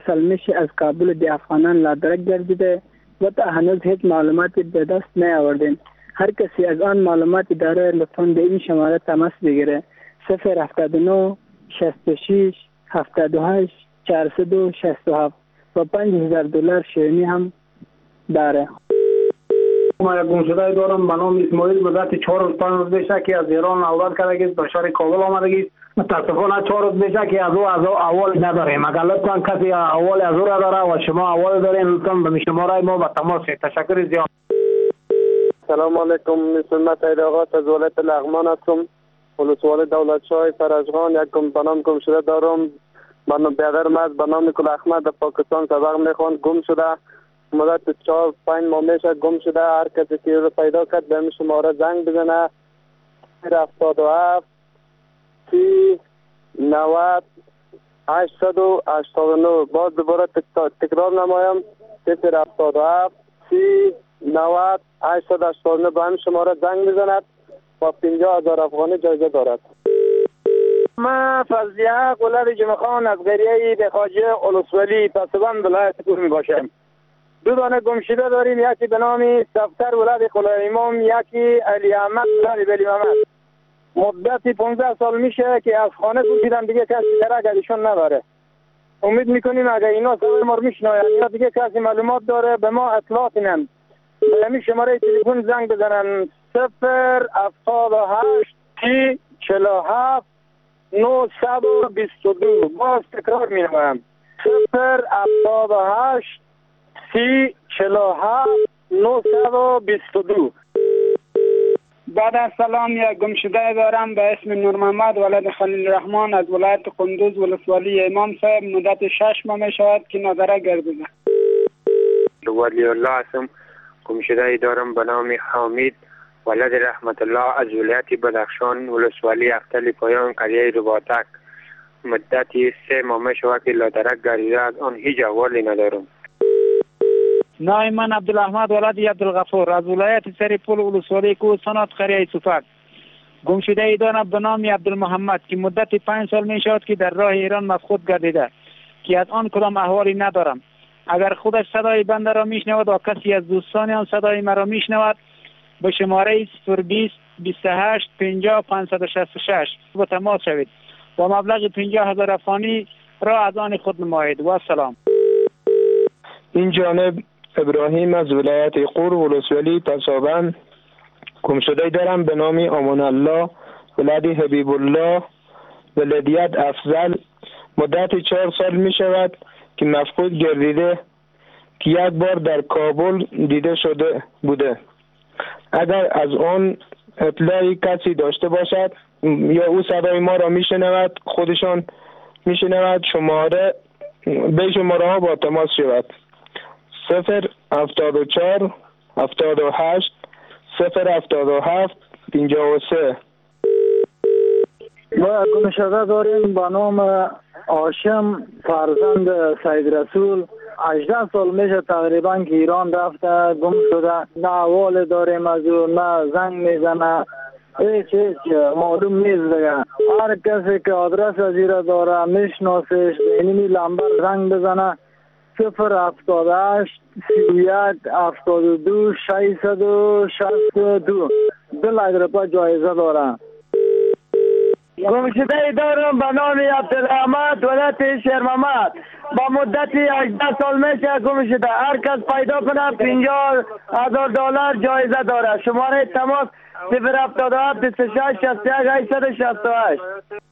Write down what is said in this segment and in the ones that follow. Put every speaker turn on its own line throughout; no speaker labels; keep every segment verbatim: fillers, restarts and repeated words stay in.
سلمش از کابل به افغانان لادرک گردیده و تا هنوز هیچ معلوماتی به دست نیاوردیم. هر کسی از آن معلوماتی داره لطفاً به این شماره تماس بگیره. صفر هفتاد و نه شصت و شش هفتاد و هشت چهارصد و شصت و هفت و پنج هزار دلار شیرینی هم داره.
ما یک گمشده دارم به نام اسماعیل. مدت چهار روز پنج روز میشه که از ایران عودت کرده است، به شهر کابل آمده است. متاسفانه چهار روز میشه که از او از او اول نداریم. اگر لطفا کسی اول از او را داره و شما اول دارین لطفا به شماره ما به تماس. تشکر زیاد.
سلام علیکم. اسم سید آقا از ولایت لغمان هستم، ولسوالی دولت شاه فرجغان. یک به نام گمشده دارم. من برادرم از به نام کل احمد در پاکستان سبق میخوان. گم شده مدت چهار پنج ماه میشه گم شده. هر کسی که رو پیدا کرد به شماره زنگ بزنه. هفتاد و هفت سی نود هشتصد و هشتاد و نه. باز دوباره تکرار نمایم. صفر هفتاد و هفت سی نود هشتصد و هشتاد و نه به همین شماره زنگ بزند و پنجاه هزار افغانی جایزه دارد.
ما فضلیه قلعه جمعخان از قریه به خواجه اولسولی پسوند ولایت کور می باشم. دو دانه گمشده داریم، یکی به نام سفتر ولد قلعه امام، یکی علی احمد ولد بلی محمد. مدتی پانزده سال میشه که از خانه گمشیدن، دیگه کسی درک ازشون نداره. امید میکنیم اگر اینا صدای ما رو میشنوین یا دیگه کسی معلومات داره به ما اطلاعات نم به همین شماره تلفن زنگ بزنن. صفر هفتاد و هشت سی چهل و هفت نهصد و بیست و دو. باز تکرار می‌نمایم. صفر هفتاد و هشت سی چهل و هفت نهصد و بیست و دو.
بعد از سلام، یک گمشده دارم به اسم نور محمد ولد خلیل الرحمن از ولایت قندوز ولسوالی امام صاحب. مدت شش ماه می شود که نظره گردیده.
ولی الله هستم. گمشده دارم به نام حامد ولد رحمت الله از ولایت بدخشان ولسوالی اختل پایان قریه رباطک. مدتی سه ماه می شود که لادرک گردیده، از آن هیچ احوالی ندارم.
نام من عبدالاحمد ولد عبدالغفور از ولایت سریپول ولسوالی کوهستانات قریه صفک. گمشده ای دارم به نام عبدالمحمد که مدت پنج سال می شود که در راه ایران مفقود گردیده که از آن کدام احوالی ندارم. اگر خودش صدای بنده را میشنود و کسی از دوستان آن صدای مرا میشنود به شماره صفر بیست بیست و هشت پنجاه پانصد و شصت و شش با تماس شوید و مبلغ پنجاه هزار افغانی را از آن خود نمایید. و سلام.
این جانب ابراهیم از ولایت قور ولسوالی پسابند. گمشده دارم به نام امان الله ولد حبیب الله ولدیت افضل. مدت چهار سال می شود که مفقود گردیده که یک بار در کابل دیده شده بوده. اگر از آن اطلاعی کسی داشته باشد یا او صدای ما را می شنود خودشان می شنود شماره به شماره ها با تماس شود. صفر هفتاد و چهار هفتاد و هشت صفر هفتاد و هفت پنجاه و سه.
ما گمشده داریم به نام هاشم فرزند سید رسول. هجده سال میشه تقریبا که ایران رفته گم شده. نه احوال داریم از او، نه زنگ میزنه، هیچ هیچ معلوم نیست دیگه. هر کسی که آدرس از ایره داره میشناسش به اینی لمبر زنگ بزنه. صفر هفتاد و هشت سی و یک هفتاد و دو ششصد و شصت و دو. دو لک روپیه جایزه داره.
گمشده ای دارم به نام عبدالاحمد ولد شیر محمد. با مدتی هجده سال میشه گم شده. هر کس پیدا کنه پنجاه هزار دلار جایزه داره. شماره تماس صفر هفتاد و هفت بیست و شش شصت و یک هشتصد و شصت و هشت.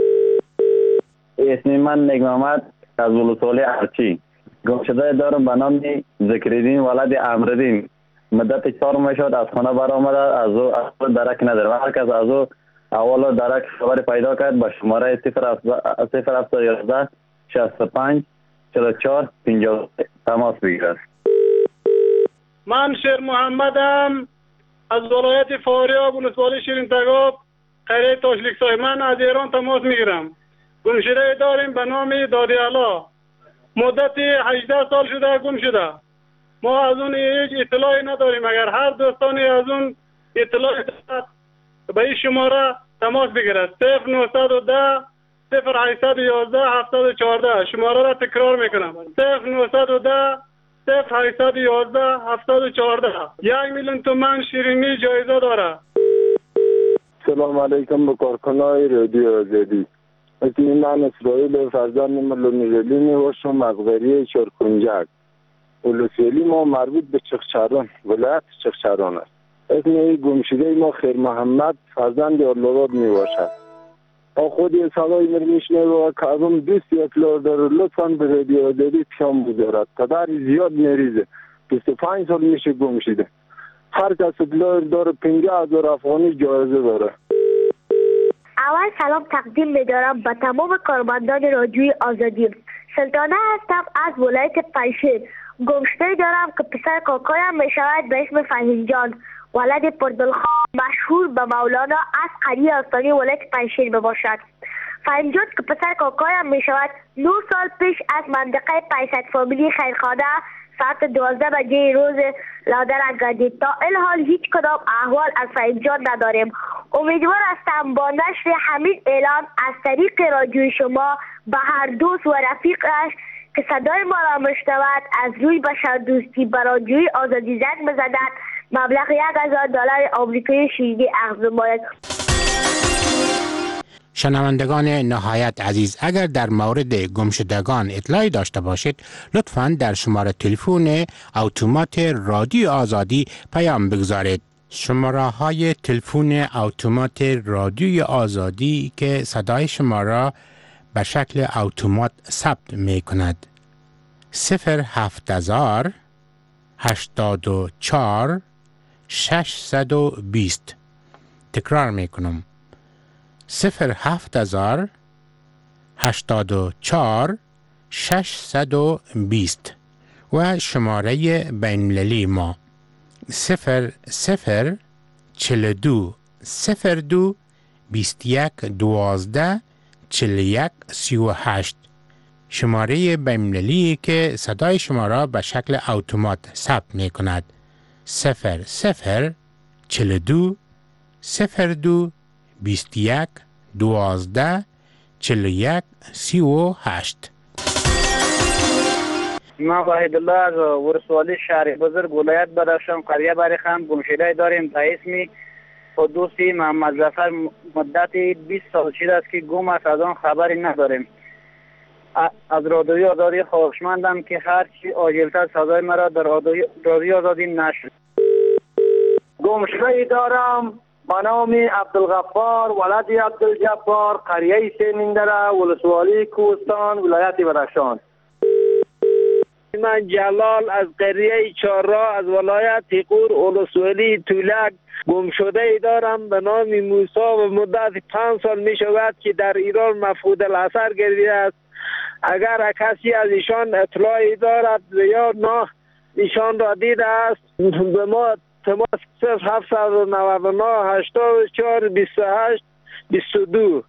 اسم من نگ محمد از ولسوالی ارچی. گمشده دارم به نام ذکرالدین ولد امردین. مدت چهار ماه شد از خانه برآمده، از او درک نداره. هر کس از او اول درک خبر پیدا کرد به شماره صفر هفت یازده شصت و پنج چهل و چهار پنجاه تماس بگیرد.
من شیر محمدم از ولایت فاریاب ولسوالی شیرین تگاب قریه تاشلیکسای. من از ایران تماس میگیرم. گمشده داریم به نام دادی علا. مدت هجده سال شده گم شده. ما از اون هیچ اطلاعی نداریم. اگر هر دوستانی از اون اطلاعی دارد به این شماره تماس بگیرد. صفر نهصد و ده صفر هشتصد و یازده هفتاد و چهارده. شماره را تکرار میکنم: صفر نهصد و ده صفر هشتصد و یازده هفتاد و چهارده. یک میلیون تومان شیرینی جایزه داره.
سلام علیکم به کارکنای رادیو آزادی. من اسرائیل فرزند ملونیلی میباشم از قریه چرکنجک. ولسوالی ما مربوط به چخچران، ولایت چخچران است. اسم گمشده ما خیر محمد فرزند الله‌آباد میباشد. با خودی صدای من میشنه و کازم دوست اطلاع داره، لطفاً به رادیو آزادی پیام بذارد. پدر زیاد مریضه، بیست و پنج سال میشه گمشده. هر کس اطلاع داره پنجاه هزار افغانی جایزه داره.
اول سلام تقدیم می‌دارم به تمام کارمندان رادیوی آزادی. سلطانه هستم از ولایت پنجشیر. گمشده دارم که پسر کاکایم میشود به اسم فهیم جان، ولد پردلخان مشهور به مولانا از قریه آستانی ولایت پنجشیر بباشد. فهیم جان که پسر کاکایم میشود نه سال پیش از منطقه پیصد فامیلی خیرخانه ساعت دوازده بجه روز لادر گردید. تا الحال هیچ کدام احوال از فهیم جان نداریم. امیدوار هستم با نشر همین اعلان از طریق رادیوی شما به هر دوست و رفیقش که صدای ما را میشنود از روی بشر دوستی به رادیوی آزادی زنگ بزند مبلغ یک هزار دلار آمریکایی شیرینی عرض نماید.
شنوندگان نهایت عزیز، اگر در مورد گمشدگان اطلاعی داشته باشید لطفاً در شماره تلفن اتومات رادیو آزادی پیام بگذارید. شماره های تلفن اتومات رادیو آزادی که صدای شما را به شکل اتومات ثبت می کند: صفر هفت هزار هشتاد و چهار ششصد و بیست. تکرار می کنم: صفر هفت هزار هشتاد و چهار ششصد و بیست. و شماره بین‌المللی ما صفر صفر چهل و دو صفر دو بیست و یک دوازده چهل و یک سی و هشت. شماره بین‌المللی که صدای شما را به شکل اتومات ثبت می کند: صفر صفر چهل و دو صفر دو بیست و یک دوازده چهل و یک سی و هشت.
من وحید الله از ولسوالی شهر بزرگ ولایت بدخشان قریه بریخم گمشده داریم به اسم قدوسی محمد ظفر. مدت بیست سال شده است که گم است، از آن خبری نداریم. از رادیوی آزادی خواهشمندم که هر چی عاجلتر صدای مرا در رادیوی آزادی نشر.
گمشده دارم به نام عبدالغفار ولد عبدالجبار، قریه سیمندره، ولسوالی کوهستان، ولایت بدخشان.
من جلال از قریه چهارراه از ولایت قور ولسوالی تولک گمشده دارم به نام موسی و مدت پنج سال می شود که در ایران مفقود الاثر گردیده است. اگر کسی از ایشان اطلاعی دارد یا نه ایشان را دیده است به ما تماس صفر هفت نه نه هشتاد و چهار بیست و هشت بیست و دو.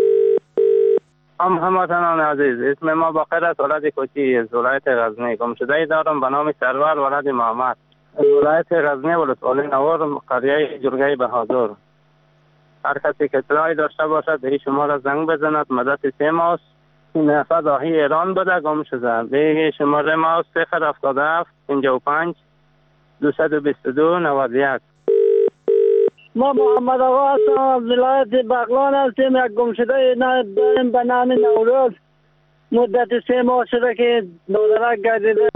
هم هموطنان عزیز، اسم ما باقر است، ولد کوچی از ولایت غزنی. گمشده دارم به نام سرور ولد محمد از ولایت غزنی ولسوالی نوار قریه جرگه بهادر. هر کسی که اطلاعی داشته باشد به شما را زنگ بزند. مدت سه ماه این نفر راهی ایران بوده گم شده. به شماره ما صفر هفتاد و هفت پنجاه و پنج دویست و بیست و دو نود و یک.
ما محمد آقا هستم از ولایت بغلان هستیم. یک گمشده داریم به نام نوروز. مدت سه ماه شده که دادرک گردیده.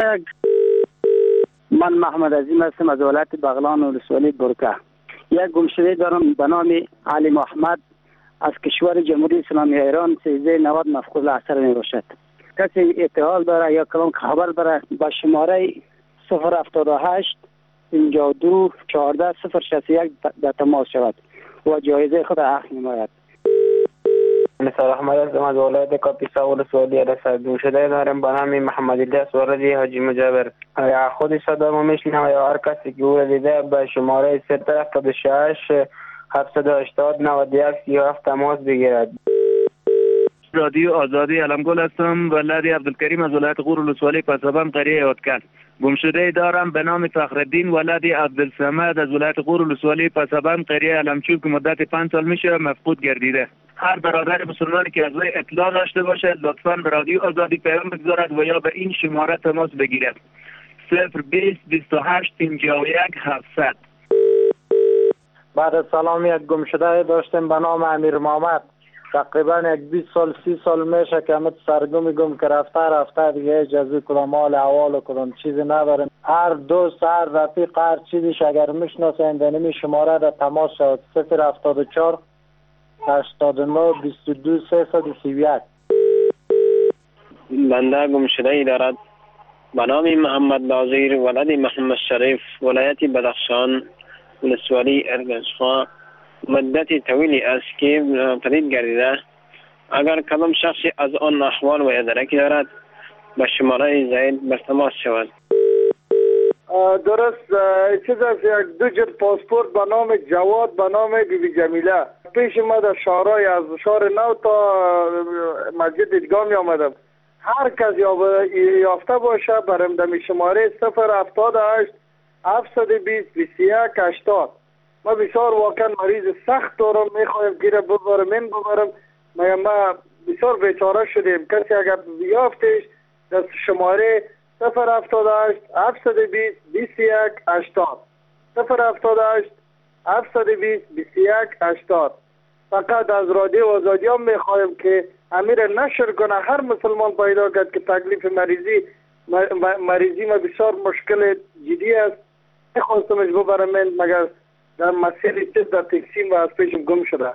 من محمد عظیم هستم از ولایت بغلان ولسوالی برکه. یک گمشده دارم به نام علی محمد از کشور جمهوری اسلامی ایران سیزده نود مفقود الاثر می باشد. کسی اطلاع داره یا کلام خبر داره با شماره صفر هفتاد و هشت پنجاه و دو چهارده صفر شصت و یک در تماس شود و جایزه خود اخذ نماید.
نثار احمد از ولایت کاپیسا ولسوالی رسد. گمشده دارم به نام محمد الیاس وردی حاجی مجابر. یا خود صدا ما میشنه یا هر کسی که او دیده به شماره صفر هفتاد و شش هفتصد و هشتاد نود و یک سی و هفت تماس بگیرد.
رادیو آزادی علمگل هستم. ولدی عبدالکریم از ولایت غور ولسوالی پسابند قریه یادکن. گمشده دارم به نام فخرالدین ولدی عبدالصمد از ولایت غور ولسوالی پسابند قریه علمچوب که مدت پنج سال میشه مفقود گردیده. هر برادر مسلمانی که از وی اطلاع داشته باشد لطفاً به رادیو آزادی پیام بگذارد و یا به این شماره تماس بگیرد. صفر بیست بیست و هشت پنجاه و یک هفتصد.
بعد از سلام یک گمشده داشتیم به نام امیر محمد. تقریبا یک بیست سال سی سال میشه که همه سرگمی گم که رفته رفته دیگه جزوی کدام حال احوال و کدام چیزی نداریم. هر دوست هر رفیق هر چیزیش اگر میشناسین دنیمی شماره را تماس شد. صفر هفتاد و چهار هشتاد و نه بیست و دو سیصد و سی و یک.
بنده گمشده ای دارد به نام محمد ناظر ولد محمد شریف ولایت بدخشان ولسوالی ارگنجخان. مدت طویلی است که پدید گردیده. اگر کدام شخصی از آن احوال و ادراکی دارد به شماره زید به تماس شود.
درست چیز است، یک دو جلد پاسپورت به نام جواد به نام بیبی جمیله پیش ما در شهرهای از شهر نو تا مسجد دیدگاه می آمدم. هر کس یافته باشه برم دمی شماره صفر هفتاد و هشت هفتصد و بیست بیست و یک هشتاد. ما بسیار واقعا مریض سخت دارم، میخوایم گیره ببرم این ببرم. ما ما بسیار بیچاره شدیم. کسی اگر یافتش دست شماره صفر هفتاد و هشت هفتصد و بیست بیست و یک هشتاد صفر هفتاد و هشت هفتصد و بیست بیست و یک هشتاد. فقط از رادیو آزادی هم میخوایم که امیر نشر کنه، هر مسلمان پیدا کرد که تکلیف مریضی مریضی ما بسیار مشکل جدی است. میخواستمش ببرم این مگر در مسیر چیز در تکسیم و از پیشم گم شده.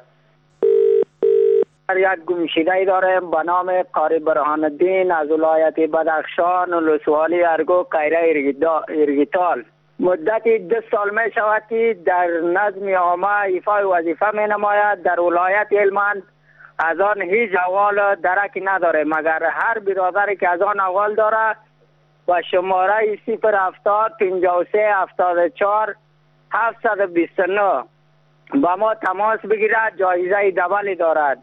یک گمشده داره به نام قاری برهان الدین از ولایت بدخشان ولسوالی ارگو قیره ارگیتال. مدت دو سال می شود که در نظم عامه ایفای وظیفه می نماید. در ولایت هلمند از آن هیچ احوال درکی نداره، مگر هر برادری که از آن احوال داره و شماره صفر هفتاد پنجاه و سه هفتاد و چهار هفتصد و بیست و نه با ما تماس بگیرد. جایزه دبلی دارد.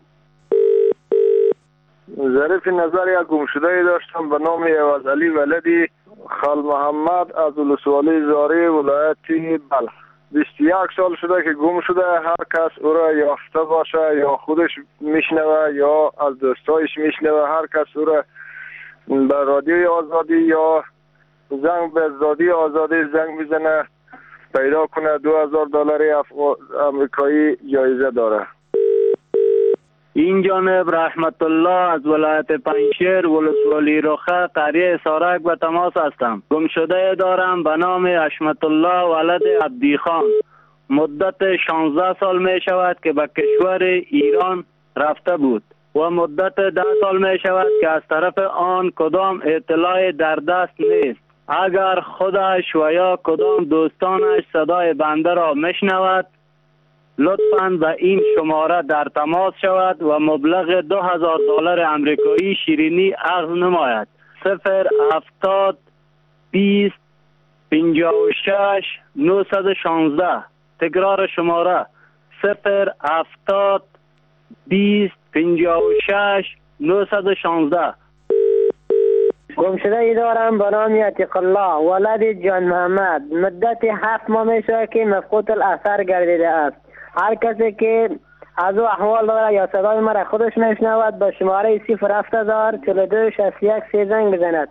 ظریف نظر یک گمشده داشتم به نام عوض علی ولدی خال محمد از ولسوالی زاری ولایت بلخ. بیست و یک سال شده که گم شده. هر کس او را یافته باشه یا خودش میشنوه یا از دوستایش میشنوه، هر کس او را به رادیوی آزادی یا زنگ به رادیو آزادی زنگ بزنه پیدا کنه. دو هزار دلاری امریکایی جایزه داره.
این جانب رحمت الله از ولایت پنجشیر ولسوالی رخه قریه سارک به تماس هستم. گمشده دارم به نام حشمت الله ولد عبدی خان. مدت شانزده سال می شود که به کشور ایران رفته بود و مدت ده سال می شود که از طرف آن کدام اطلاع در دست نیست. اگر خودش و یا کدام دوستانش صدای بنده را میشنود لطفاً به این شماره در تماس شود و مبلغ دو هزار دلار امریکایی شیرینی اخذ نماید. صفر هفتاد بیست پنجاه و شش نهصد و شانزده. تکرار شماره صفر هفتاد بیست پنجاه و شش نهصد و شانزده.
گمشده ای دارم به نام عتیق الله ولد جان محمد. مدت هفت ماه می شود که مفقود الاثر گردیده است. هر کسی که از او احوال داره یا صدای مرا خودش میشنود به شماره صفر هفت هزار چهل و دو شصت و یک سی زنگ بزند.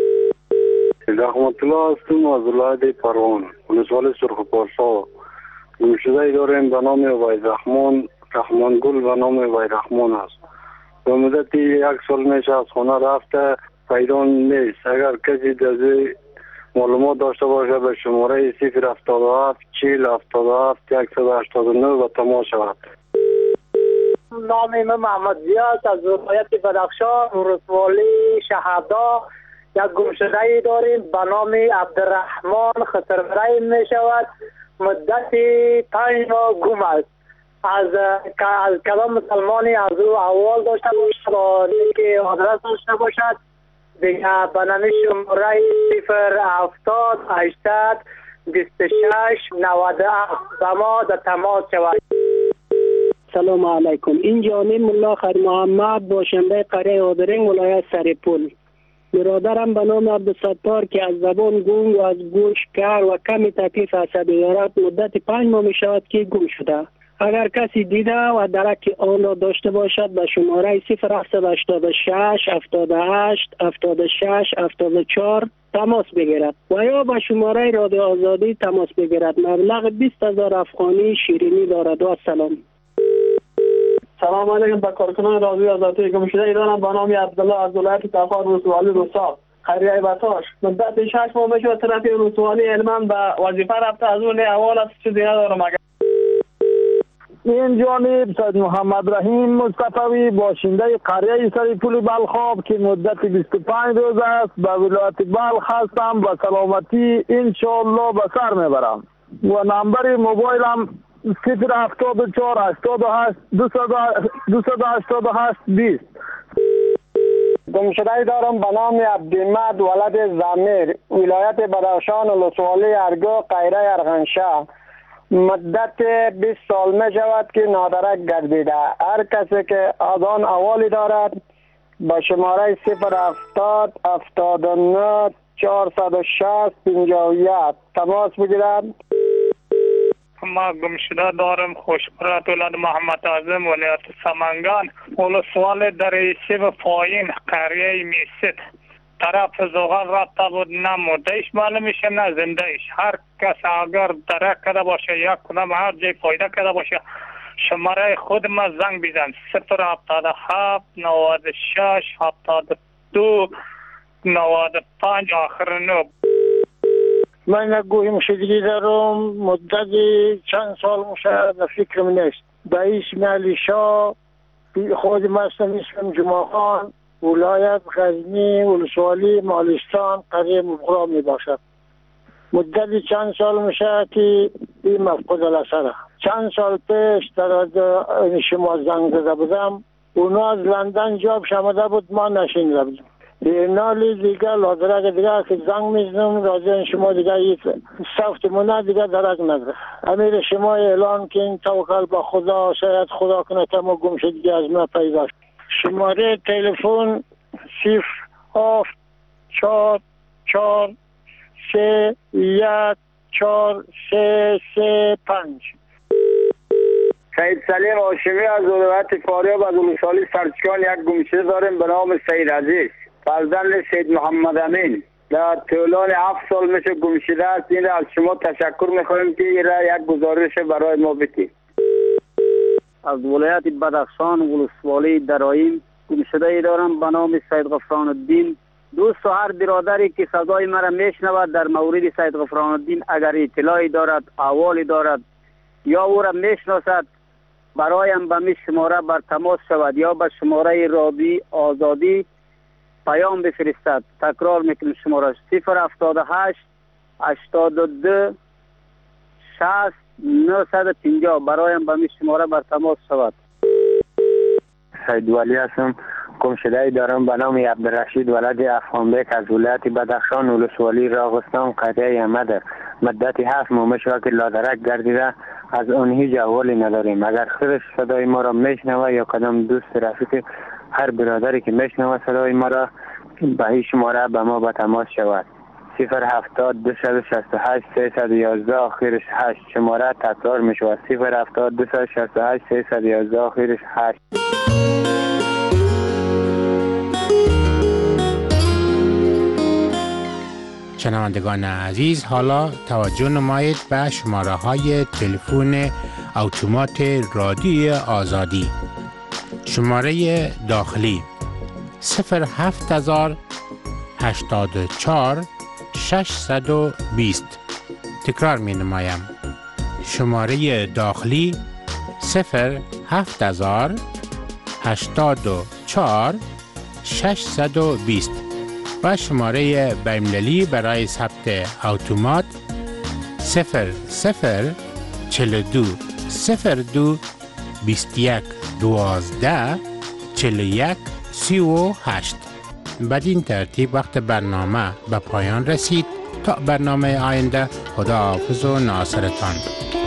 رحمت الله هستم از ولایت پروان ولسوالی سرخ پارسا. گمشده ای داریم به نام وحید رحمان رحمان گل به نام وحید رحمان است. به مدت یک سال میشه از خانه رفته پیدا نیست. اگر کسی در معلومات داشته باشه به شماره صفر هفتاد و هفت چهل هفتاد و هفت صد و هشتاد و نه و تماس شود.
نام من محمد زیاد از ولایت بدخشان ولسوالی شهدا. یک گمشده ای داریم به نام عبدالرحمن خسروی می شود. مدت پنج ماه گم است. از از کلام مسلمانی از او احوال داشته باشد و که آدرس داشته باشد دیگه به نام شماره صفر هفتاد هشتاد بیست و شش نود و هفت با ما در تماس شود.
سلام علیکم. این جانب ملا خیر محمد باشنده قریه آدرنگ ولایت سرپل. برادرم به نام عبدالستار که از زبان گنگ و از گوش کر و کمی تکلیف عصبی دارد مدت پنج ماه می شود که گم شده. اگر کسی دیده و درک آن را داشته باشد به شماره صفر هفت هشت شش هفتاد و هشت هفتاد و شش هفتاد و چهار تماس بگیرد و یا به شماره رادیو آزادی تماس بگیرد. مبلغ بیست هزار افغانی شیرینی دارد. و سلام.
سلام علیکم. به کارکنان رادیو آزادی گم شده ای دارم به نام عبدالله از ولایت تخار ولسوالی روسا خیریه بتاش. مدت شش ماه میشود طرف ولسوالی علمان به وظیفه رفته. از اون اول از چیزی ندارم. اگر
این جانب سید محمد رحیم مصطفی باشنده قریه سرپل بلخاب که مدت بیست و پنج روز است به ولایت بلخ هستم. به سلامتی انشاءالله به سر میبرم و نمبر موبایلم صفر هفتاد و چهار هشتاد و هشت دویست و هشتاد و هشت بیست.
گمشده دارم به نام عبدالمد ولد زمیر ولایت بدخشان ولسوالی ارگو قیره ارغنشه. مدت بیست سال می شود که نادرک گردیده. هر کسی که از آن اوالی دارد با شماره صفر هفتاد هفتاد و نه چهارصد و شصت پنجاه و یک تماس بگیرد.
ما گمشده دارم خوشبرات ولد محمد اعظم ولایت سمنگان ولسوالی در سیب پایین قریه میست. طرف زغال رفته بود، نه مردهش معلوم میشه نه زندهش. هر کس اگر درک کرده باشه یک کدام هر جای فایده کرده باشه شماره خود ما زنگ بیزن صفر هفتاد و هفت نود و شش هفتاد و دو نود و پنج آخر نو.
من گوی مشدگی دارم مدت چند سال مشه به فکرم نیست. به اسم علی شاه خود مستم اسمم جمعه خان ولایت غزنی ولسوالی مالستان قریه مبغرا می باشد. مدت چند سال میشه که این مفقود الاسره. چند سال پیش در شما زنگ زده بودم اونا از لندن جواب شمده بود ما نشینده بودم. بینالی دیگه لادرک دیگه که زنگ میزنم راجع شما دیگه یک ساختمونه دیگه درک نداره. امیر شما اعلان کن توکل به خدا شاید خدا کنه که ما گم شدگی از ما پیدا شد. شماره تلفن صفر هفت چهار چهار سه یک چهار سه سه پنج.
سید سلیم هاشمی از ولایت فاریاب از ولسوالی سرچکان یک گمشده داریم به نام سید عزیز فرزند سید محمد امین. در طولان هفت سال میشه گمشده است. این از شما تشکر میکنیم که این را یک گزارش برای ما بدید.
از ولایت بدخشان ولسوالی درایم گمشده ای دارم به نام سید غفران الدین. دوست و هر برادری که صدای مرا میشنود در مورد سید غفران الدین اگر اطلاعی دارد احوالی دارد یا او را میشناسد برایم به می شماره بر تماس شود یا به شماره رادیو آزادی پیام بفرستد. تکرار میکنم شماره صفر هفتاد و هشت هشتاد و دو شصت نهصد و پنجاه برایم به می شماره بر تماس شود.
سید ولی هستم. گمشده ای دارم به نام عبدالرشید ولد افغانبک از ولایت بدخشان ولسوالی راغستان قریه احمد. مدت هفت ماه میشود که لادرک گردیده. از آن هیچ احوالی نداریم. اگر خودش صدای ما را میشنوه یا کدام دوست رفیق هر برادری که میشنوه صدای ما را به هیچ شماره به ما به تماس شود. صفر هفتاد دویست و شصت و هشت سیصد و یازده آخرش هشت. شماره تکرار می شود صفر هفتاد دویست و شصت و هشت سیصد و یازده آخرش هشت.
شنوندگان عزیز، حالا توجه نمایید به شماره های تلفن اتومات رادیو آزادی. شماره داخلی صفر هفت هزار هشتاد و چهار ششصد و بیست. تکرار می نمایم. شماره داخلی صفر هفت هزار هشتاد و چهار ششصد و بیست و شماره بین‌المللی برای ثبت اتومات صفر صفر چهل و دو صفر دو بیست و یک دوازده چهل و یک سی و هشت. بدین ترتیب وقت برنامه به پایان رسید. تا برنامه آینده خداحافظ و ناصرتان.